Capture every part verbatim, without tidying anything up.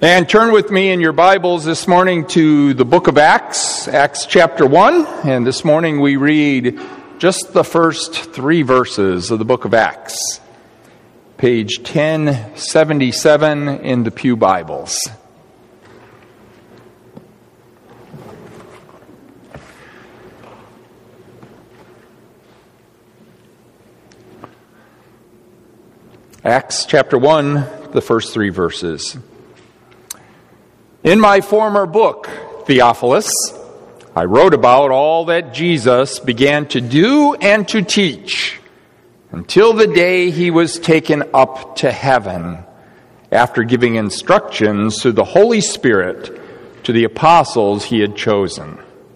And turn with me in your Bibles this morning to the book of Acts, Acts chapter one. And this morning we read just the first three verses of the book of Acts. Page ten seventy-seven in the Pew Bibles. Acts chapter one, the first three verses. In my former book, Theophilus, I wrote about all that Jesus began to do and to teach until the day he was taken up to heaven, after giving instructions through the Holy Spirit to the apostles he had chosen.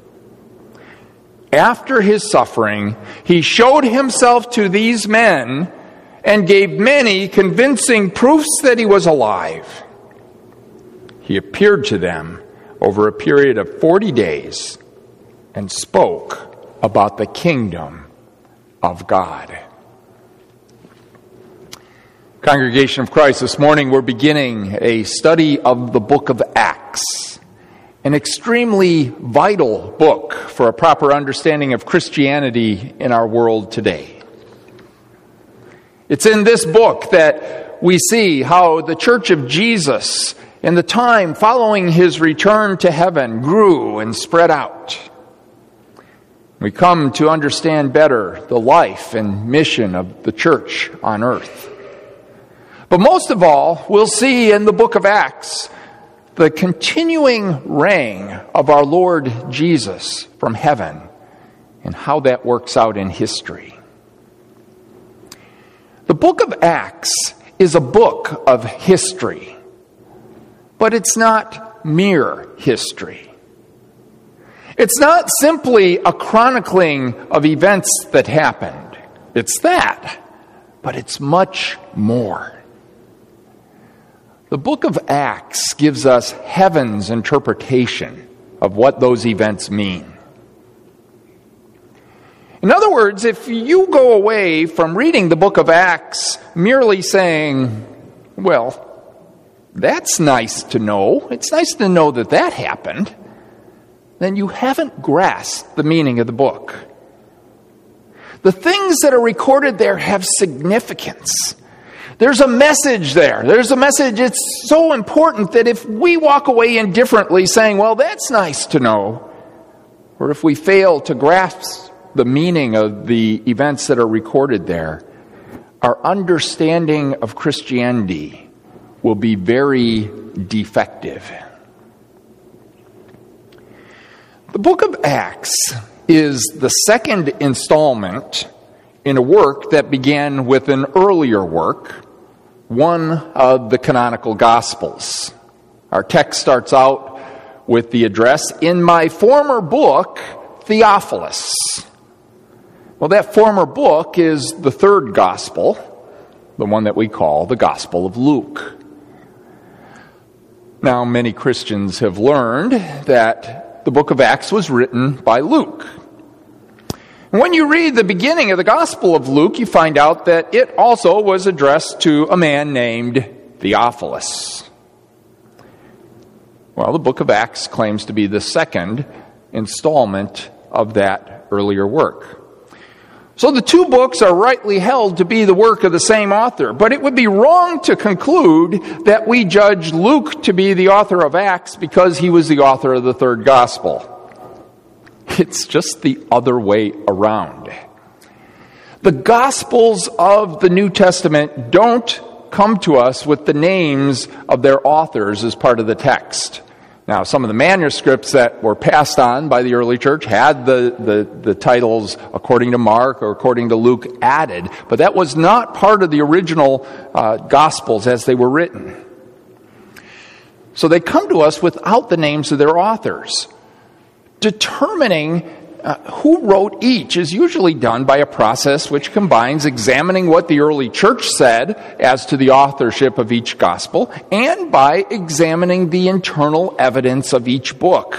After his suffering, he showed himself to these men and gave many convincing proofs that he was alive. He appeared to them over a period of forty days and spoke about the kingdom of God. Congregation of Christ, this morning we're beginning a study of the book of Acts, an extremely vital book for a proper understanding of Christianity in our world today. It's in this book that we see how the Church of Jesus in the time following his return to heaven grew and spread out. We come to understand better the life and mission of the church on earth. But most of all, we'll see in the book of Acts the continuing reign of our Lord Jesus from heaven and how that works out in history. The book of Acts is a book of history. But it's not mere history. It's not simply a chronicling of events that happened. It's that, but it's much more. The book of Acts gives us heaven's interpretation of what those events mean. In other words, if you go away from reading the book of Acts merely saying, well, that's nice to know. It's nice to know that that happened. Then you haven't grasped the meaning of the book. The things that are recorded there have significance. There's a message there. There's a message. It's so important that if we walk away indifferently saying, well, that's nice to know, or if we fail to grasp the meaning of the events that are recorded there, our understanding of Christianity will be very defective. The book of Acts is the second installment in a work that began with an earlier work, one of the canonical Gospels. Our text starts out with the address, in my former book, Theophilus. Well, that former book is the third Gospel, the one that we call the Gospel of Luke. Now, many Christians have learned that the book of Acts was written by Luke. And when you read the beginning of the Gospel of Luke, you find out that it also was addressed to a man named Theophilus. Well, the book of Acts claims to be the second installment of that earlier work. So the two books are rightly held to be the work of the same author, but it would be wrong to conclude that we judge Luke to be the author of Acts because he was the author of the third gospel. It's just the other way around. The Gospels of the New Testament don't come to us with the names of their authors as part of the text. Now, some of the manuscripts that were passed on by the early church had the, the, the titles according to Mark or according to Luke added, but that was not part of the original uh, Gospels as they were written. So they come to us without the names of their authors. Determining uh, who wrote each is usually done by a process which combines examining what the early church said as to the authorship of each gospel and by examining the internal evidence of each book.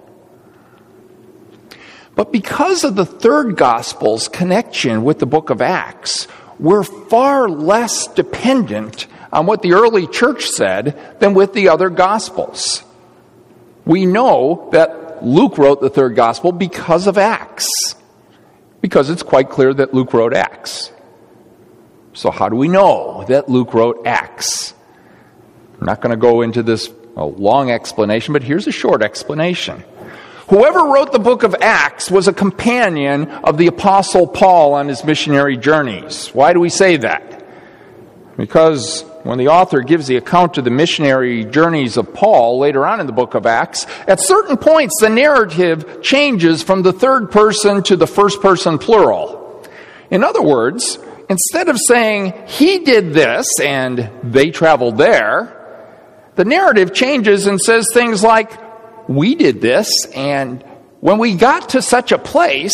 But because of the third gospel's connection with the book of Acts, we're far less dependent on what the early church said than with the other Gospels. We know that Luke wrote the third Gospel because of Acts, because it's quite clear that Luke wrote Acts. So how do we know that Luke wrote Acts? I'm not going to go into this a long explanation, but here's a short explanation. Whoever wrote the book of Acts was a companion of the Apostle Paul on his missionary journeys. Why do we say that? Because when the author gives the account of the missionary journeys of Paul later on in the book of Acts, at certain points the narrative changes from the third person to the first person plural. In other words, instead of saying, he did this and they traveled there, the narrative changes and says things like, we did this, and when we got to such a place,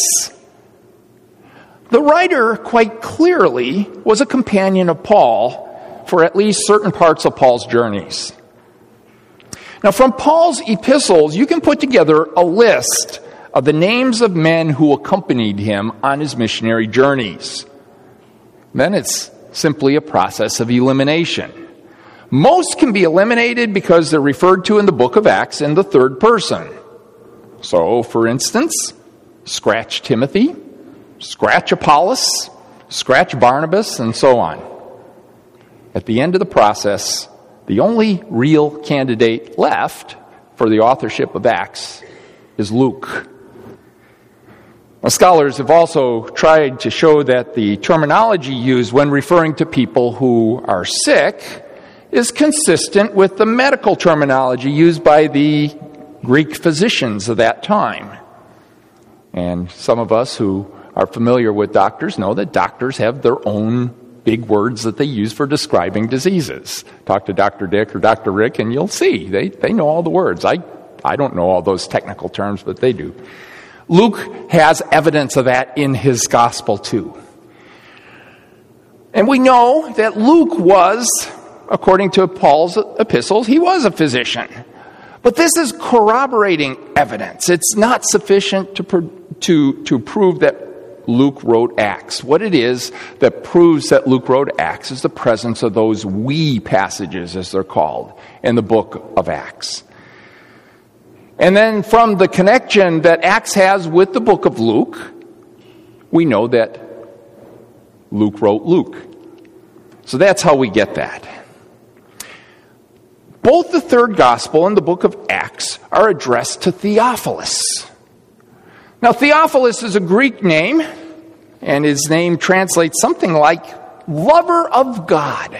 the writer quite clearly was a companion of Paul for at least certain parts of Paul's journeys. Now, from Paul's epistles, you can put together a list of the names of men who accompanied him on his missionary journeys. Then it's simply a process of elimination. Most can be eliminated because they're referred to in the book of Acts in the third person. So, for instance, scratch Timothy, scratch Apollos, scratch Barnabas, and so on. At the end of the process, the only real candidate left for the authorship of Acts is Luke. Now, scholars have also tried to show that the terminology used when referring to people who are sick is consistent with the medical terminology used by the Greek physicians of that time. And some of us who are familiar with doctors know that doctors have their own big words that they use for describing diseases. Talk to Doctor Dick or Doctor Rick and you'll see, they, they know all the words. I, I don't know all those technical terms, but they do. Luke has evidence of that in his gospel too. And we know that Luke was, according to Paul's epistles, he was a physician. But this is corroborating evidence. It's not sufficient to, pro- to, to prove that Luke wrote Acts. What it is that proves that Luke wrote Acts is the presence of those we passages, as they're called, in the book of Acts. And then from the connection that Acts has with the book of Luke, we know that Luke wrote Luke. So that's how we get that. Both the third gospel and the book of Acts are addressed to Theophilus. Now, Theophilus is a Greek name, and his name translates something like lover of God.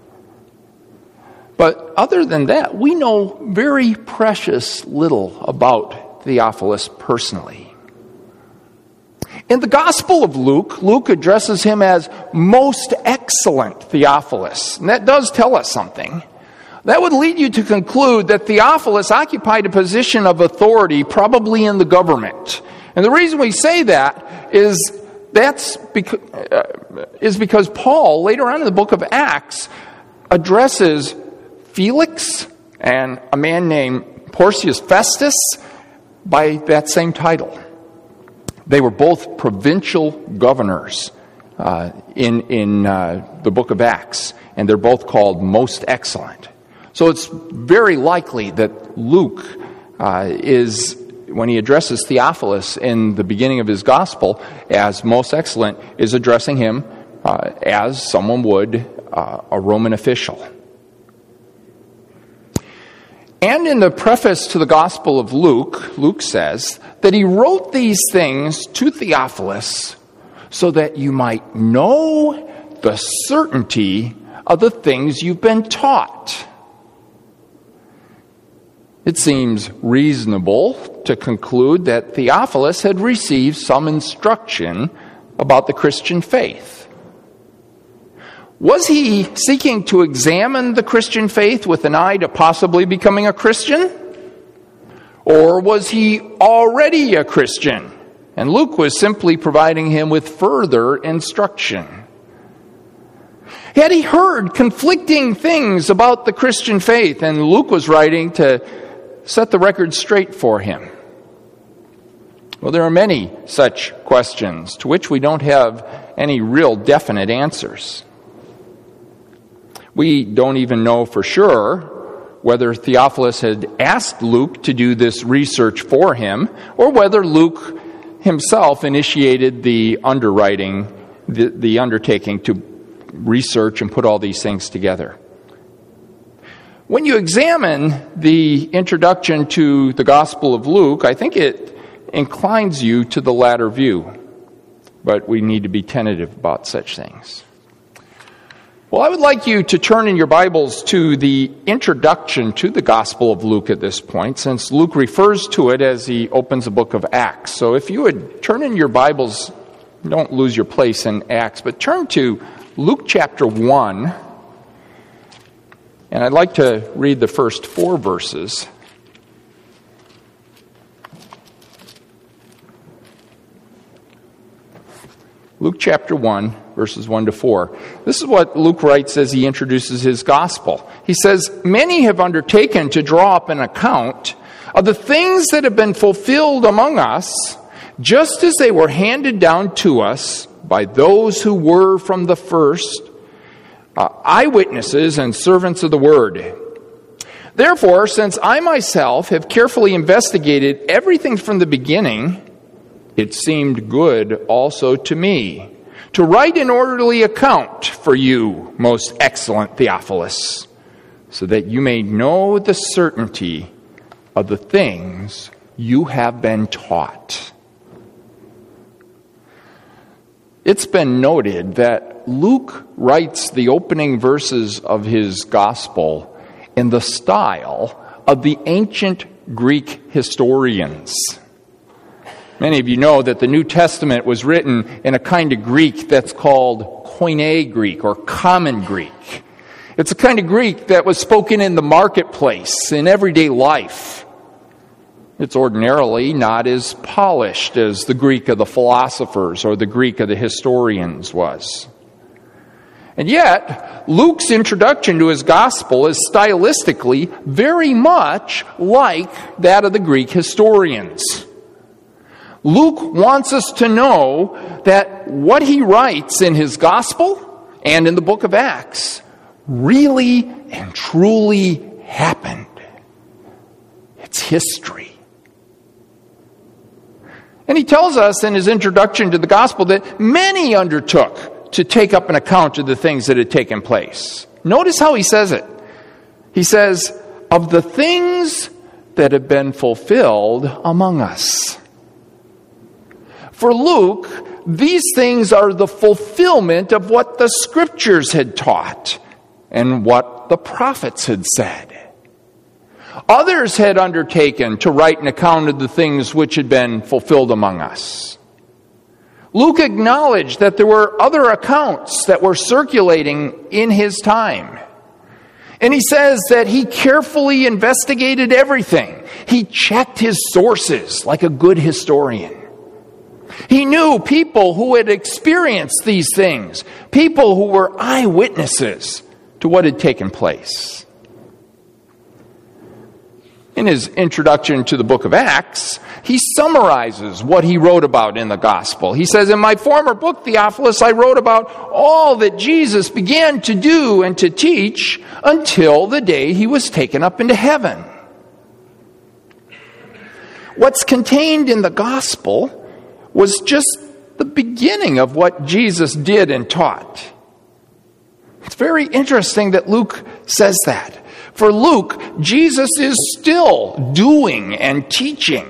But other than that, we know very precious little about Theophilus personally. In the Gospel of Luke, Luke addresses him as most excellent Theophilus, and that does tell us something. That would lead you to conclude that Theophilus occupied a position of authority, probably in the government. And the reason we say that is that's because, uh, is because Paul, later on in the book of Acts, addresses Felix and a man named Porcius Festus by that same title. They were both provincial governors uh, in, in uh, the book of Acts, and they're both called most excellent. So it's very likely that Luke uh, is, when he addresses Theophilus in the beginning of his gospel as most excellent, is addressing him uh, as someone would uh, a Roman official. And in the preface to the Gospel of Luke, Luke says that he wrote these things to Theophilus so that you might know the certainty of the things you've been taught. It seems reasonable to conclude that Theophilus had received some instruction about the Christian faith. Was he seeking to examine the Christian faith with an eye to possibly becoming a Christian? Or was he already a Christian? And Luke was simply providing him with further instruction. Had he heard conflicting things about the Christian faith, and Luke was writing to set the record straight for him? Well, there are many such questions to which we don't have any real definite answers. We don't even know for sure whether Theophilus had asked Luke to do this research for him, or whether Luke himself initiated the underwriting, the, the undertaking to research and put all these things together. When you examine the introduction to the Gospel of Luke, I think it inclines you to the latter view, but we need to be tentative about such things. Well, I would like you to turn in your Bibles to the introduction to the Gospel of Luke at this point, since Luke refers to it as he opens the book of Acts. So if you would turn in your Bibles, don't lose your place in Acts, but turn to Luke chapter one, and I'd like to read the first four verses. Luke chapter one, verses one to four. This is what Luke writes as he introduces his gospel. He says, "Many have undertaken to draw up an account of the things that have been fulfilled among us, just as they were handed down to us by those who were from the first uh, eyewitnesses and servants of the word. Therefore, since I myself have carefully investigated everything from the beginning, it seemed good also to me to write an orderly account for you, most excellent Theophilus, so that you may know the certainty of the things you have been taught." It's been noted that Luke writes the opening verses of his gospel in the style of the ancient Greek historians. Many of you know that the New Testament was written in a kind of Greek that's called Koine Greek, or Common Greek. It's a kind of Greek that was spoken in the marketplace, in everyday life. It's ordinarily not as polished as the Greek of the philosophers or the Greek of the historians was. And yet, Luke's introduction to his gospel is stylistically very much like that of the Greek historians. Luke wants us to know that what he writes in his gospel and in the book of Acts really and truly happened. It's history. And he tells us in his introduction to the gospel that many undertook to take up an account of the things that had taken place. Notice how he says it. He says, "of the things that have been fulfilled among us." For Luke, these things are the fulfillment of what the Scriptures had taught and what the prophets had said. Others had undertaken to write an account of the things which had been fulfilled among us. Luke acknowledged that there were other accounts that were circulating in his time. And he says that he carefully investigated everything. He checked his sources like a good historian. He knew people who had experienced these things, people who were eyewitnesses to what had taken place. In his introduction to the book of Acts, he summarizes what he wrote about in the gospel. He says, "In my former book, Theophilus, I wrote about all that Jesus began to do and to teach until the day he was taken up into heaven." What's contained in the gospel was just the beginning of what Jesus did and taught. It's very interesting that Luke says that. For Luke, Jesus is still doing and teaching.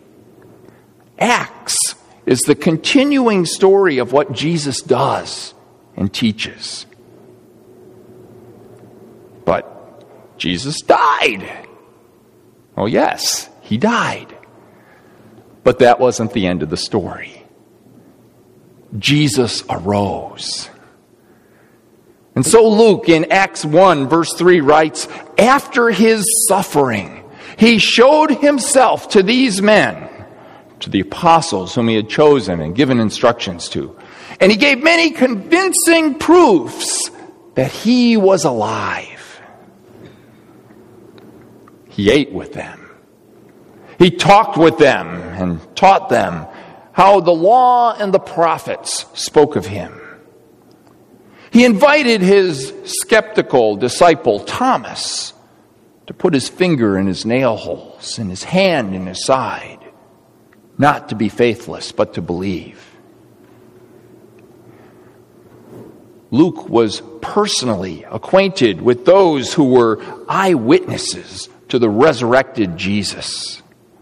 Acts is the continuing story of what Jesus does and teaches. But Jesus died. Oh yes, he died. But that wasn't the end of the story. Jesus arose. And so Luke in Acts one verse three writes, "After his suffering, he showed himself to these men," to the apostles whom he had chosen and given instructions to. "And he gave many convincing proofs that he was alive." He ate with them. He talked with them and taught them how the law and the prophets spoke of him. He invited his skeptical disciple Thomas to put his finger in his nail holes and his hand in his side, not to be faithless, but to believe. Luke was personally acquainted with those who were eyewitnesses to the resurrected Jesus.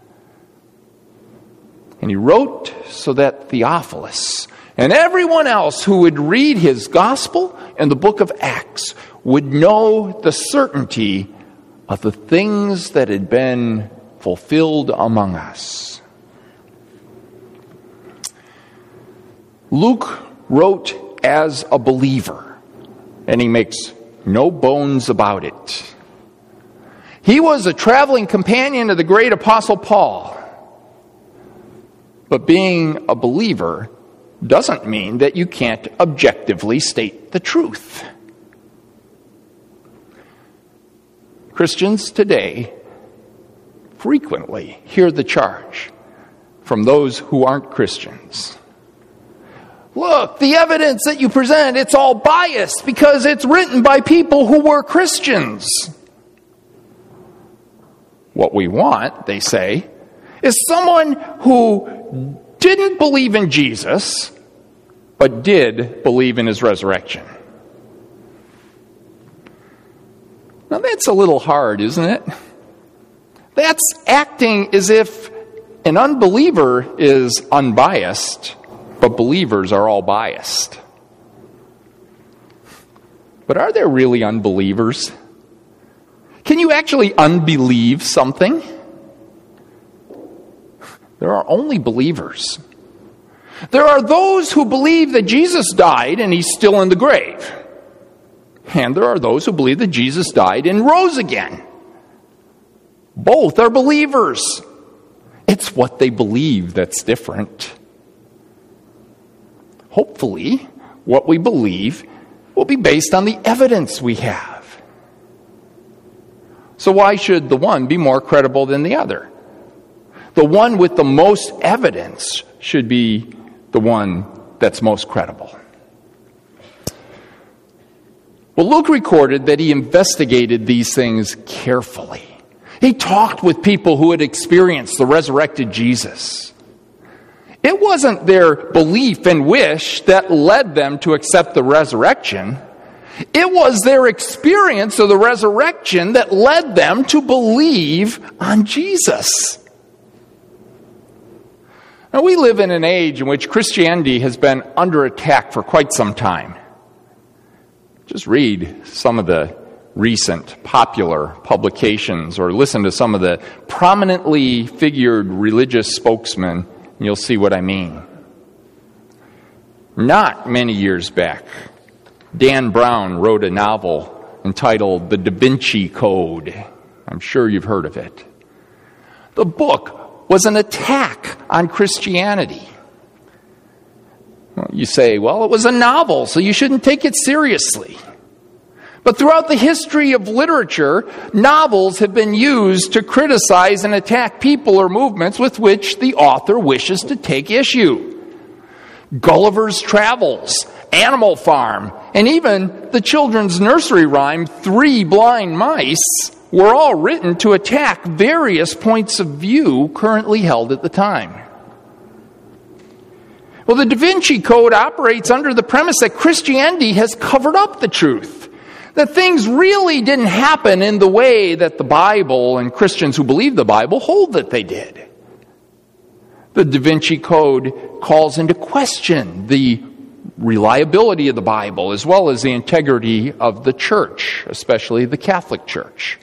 And he wrote so that Theophilus and everyone else who would read his gospel and the book of Acts would know the certainty of the things that had been fulfilled among us. Luke wrote as a believer, and he makes no bones about it. He was a traveling companion of the great apostle Paul. But being a believer doesn't mean that you can't objectively state the truth. Christians today frequently hear the charge from those who aren't Christians. Look, the evidence that you present, it's all biased because it's written by people who were Christians. What we want, they say, is someone who didn't believe in Jesus, but did believe in his resurrection. Now that's a little hard, isn't it? That's acting as if an unbeliever is unbiased, but believers are all biased. But are there really unbelievers? Can you actually unbelieve something? There are only believers. There are those who believe that Jesus died and he's still in the grave. And there are those who believe that Jesus died and rose again. Both are believers. It's what they believe that's different. Hopefully, what we believe will be based on the evidence we have. So why should the one be more credible than the other? The one with the most evidence should be the one that's most credible. Well, Luke recorded that he investigated these things carefully. He talked with people who had experienced the resurrected Jesus. It wasn't their belief and wish that led them to accept the resurrection. It was their experience of the resurrection that led them to believe on Jesus. Now, we live in an age in which Christianity has been under attack for quite some time. Just read some of the recent popular publications or listen to some of the prominently figured religious spokesmen, and you'll see what I mean. Not many years back, Dan Brown wrote a novel entitled The Da Vinci Code. I'm sure you've heard of it. The book was an attack on Christianity. Well, you say, well, it was a novel, so you shouldn't take it seriously. But throughout the history of literature, novels have been used to criticize and attack people or movements with which the author wishes to take issue. Gulliver's Travels, Animal Farm, and even the children's nursery rhyme, Three Blind Mice, were all written to attack various points of view currently held at the time. Well, the Da Vinci Code operates under the premise that Christianity has covered up the truth, that things really didn't happen in the way that the Bible and Christians who believe the Bible hold that they did. The Da Vinci Code calls into question the reliability of the Bible as well as the integrity of the church, especially the Catholic Church.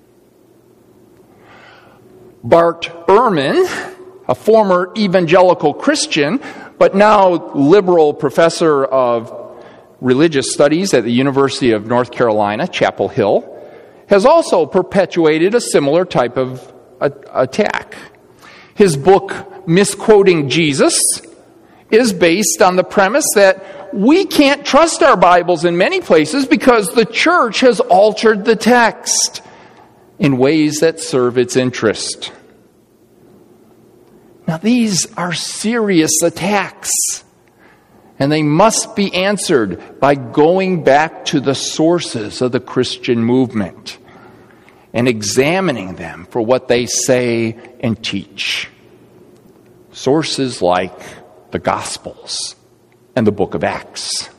Bart Ehrman, a former evangelical Christian, but now liberal professor of religious studies at the University of North Carolina, Chapel Hill, has also perpetuated a similar type of a- attack. His book, Misquoting Jesus, is based on the premise that we can't trust our Bibles in many places because the church has altered the text in ways that serve its interest. Now, these are serious attacks. And they must be answered by going back to the sources of the Christian movement and examining them for what they say and teach. Sources like the Gospels and the book of Acts.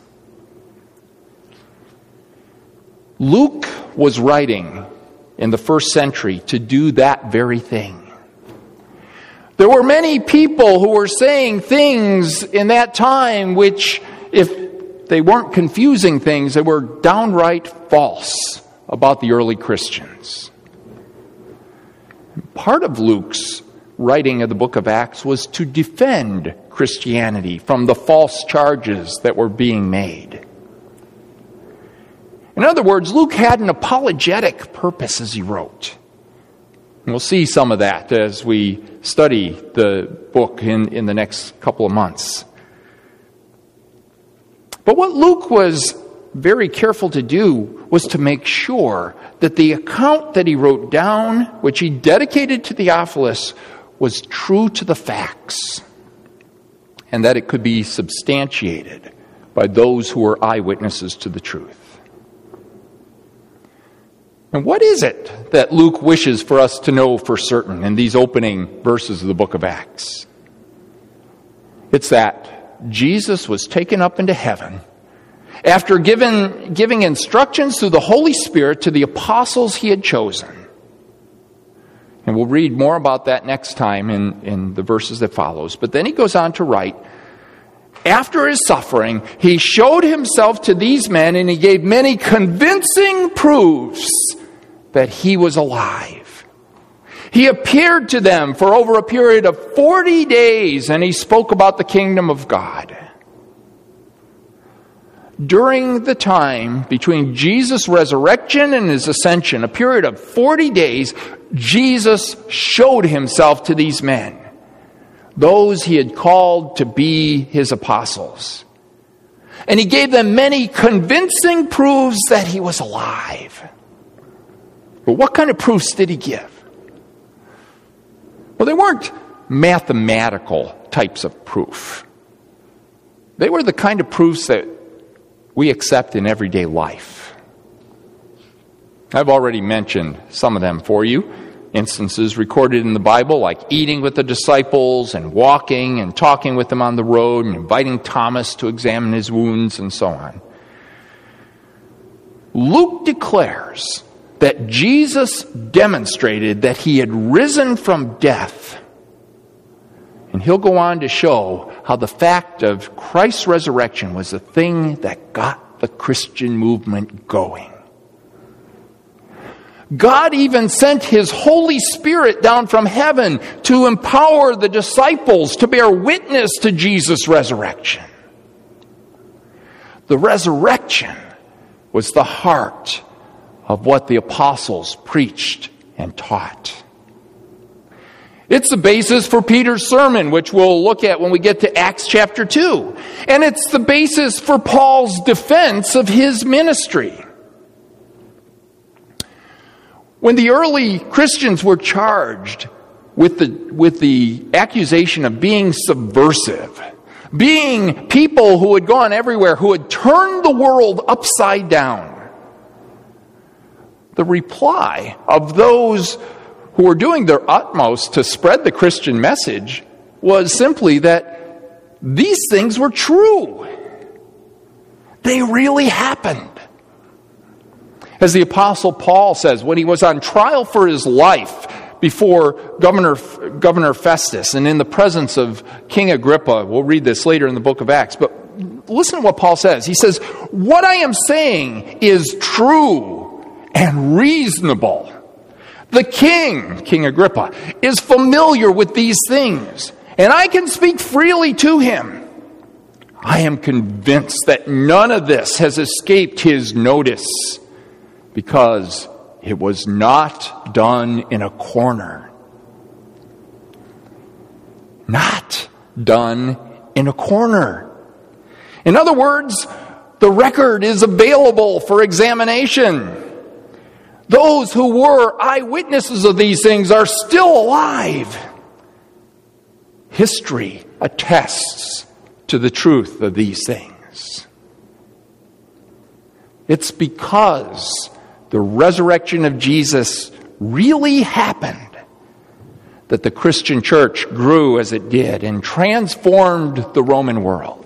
Luke was writing in the first century to do that very thing. There were many people who were saying things in that time which, if they weren't confusing things, they were downright false about the early Christians. Part of Luke's writing of the book of Acts was to defend Christianity from the false charges that were being made. In other words, Luke had an apologetic purpose as he wrote. And we'll see some of that as we study the book in, in the next couple of months. But what Luke was very careful to do was to make sure that the account that he wrote down, which he dedicated to Theophilus, was true to the facts, and that it could be substantiated by those who were eyewitnesses to the truth. And what is it that Luke wishes for us to know for certain in these opening verses of the book of Acts? It's that Jesus was taken up into heaven after given, giving instructions through the Holy Spirit to the apostles he had chosen. And we'll read more about that next time in, in the verses that follows. But then he goes on to write, after his suffering, he showed himself to these men, and he gave many convincing proofs that he was alive. He appeared to them for over a period of forty days, and he spoke about the kingdom of God. During the time between Jesus' resurrection and his ascension, a period of forty days, Jesus showed himself to these men, those he had called to be his apostles. And he gave them many convincing proofs that he was alive. But what kind of proofs did he give? Well, they weren't mathematical types of proof. They were the kind of proofs that we accept in everyday life. I've already mentioned some of them for you. Instances recorded in the Bible, like eating with the disciples and walking and talking with them on the road and inviting Thomas to examine his wounds and so on. Luke declares that Jesus demonstrated that he had risen from death. And he'll go on to show how the fact of Christ's resurrection was the thing that got the Christian movement going. God even sent his Holy Spirit down from heaven to empower the disciples to bear witness to Jesus' resurrection. The resurrection was the heart of what the apostles preached and taught. It's the basis for Peter's sermon, which we'll look at when we get to Acts chapter two. And it's the basis for Paul's defense of his ministry. When the early Christians were charged with the, with the accusation of being subversive, being people who had gone everywhere, who had turned the world upside down, the reply of those who were doing their utmost to spread the Christian message was simply that these things were true. They really happened. As the Apostle Paul says, when he was on trial for his life before Governor, Governor Festus and in the presence of King Agrippa, we'll read this later in the book of Acts, but listen to what Paul says. He says, what I am saying is true and reasonable. The king, King Agrippa, is familiar with these things, and I can speak freely to him. I am convinced that none of this has escaped his notice, because it was not done in a corner. Not done in a corner. In other words, the record is available for examination. Those who were eyewitnesses of these things are still alive. History attests to the truth of these things. It's because the resurrection of Jesus really happened that the Christian church grew as it did and transformed the Roman world.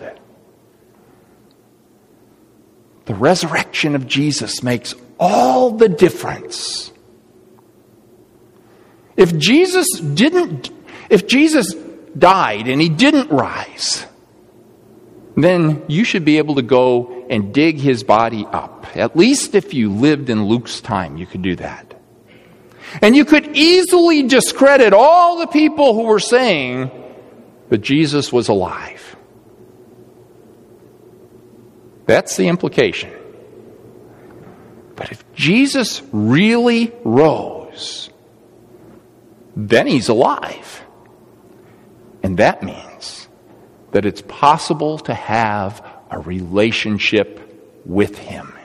The resurrection of Jesus makes all the difference. If Jesus didn't, if Jesus died and he didn't rise, then you should be able to go and dig his body up. At least if you lived in Luke's time, you could do that. And you could easily discredit all the people who were saying that Jesus was alive. That's the implication. But if Jesus really rose, then he's alive. And that means that it's possible to have a relationship with him.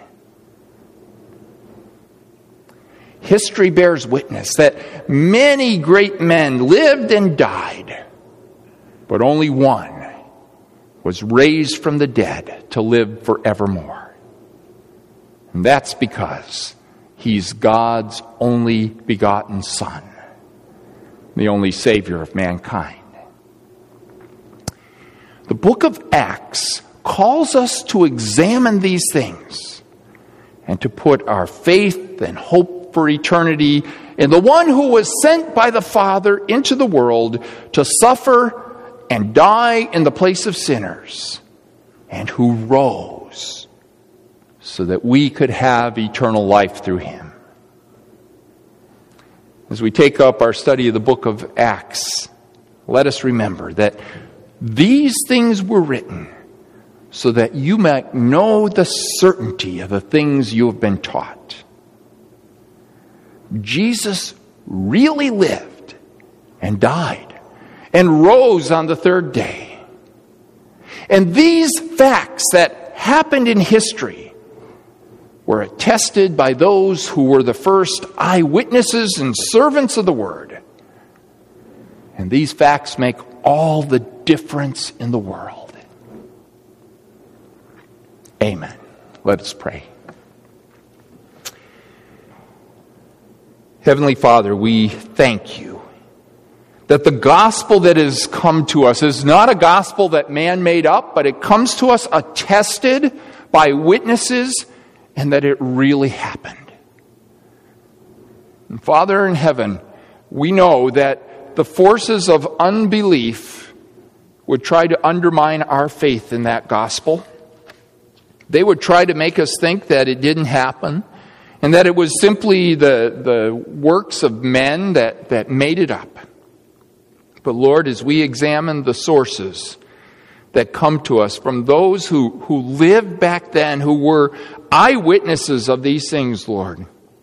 History bears witness that many great men lived and died, but only one was raised from the dead to live forevermore. And that's because he's God's only begotten Son, the only Savior of mankind. The book of Acts calls us to examine these things and to put our faith and hope for eternity in the one who was sent by the Father into the world to suffer and die in the place of sinners, and who rose so that we could have eternal life through him. As we take up our study of the book of Acts, let us remember that these things were written so that you might know the certainty of the things you have been taught. Jesus really lived and died and rose on the third day. And these facts that happened in history were attested by those who were the first eyewitnesses and servants of the Word. And these facts make all the difference in the world. Amen. Let us pray. Heavenly Father, we thank you that the gospel that has come to us is not a gospel that man made up, but it comes to us attested by witnesses, and that it really happened. And Father in heaven, we know that the forces of unbelief would try to undermine our faith in that gospel. They would try to make us think that it didn't happen, and that it was simply the, the works of men that, that made it up. But Lord, as we examine the sources that come to us from those who, who lived back then, who were eyewitnesses of these things, Lord,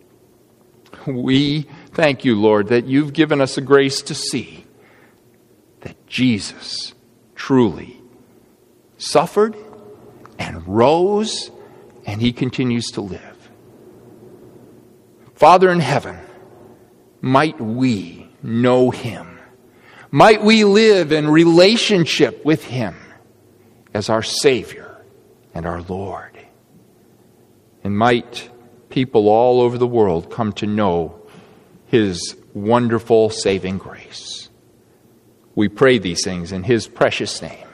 we thank you, Lord, that you've given us a grace to see that Jesus truly suffered and rose, and he continues to live. Father in heaven, might we know him. Might we live in relationship with him as our Savior and our Lord. And might people all over the world come to know his wonderful saving grace. We pray these things in his precious name.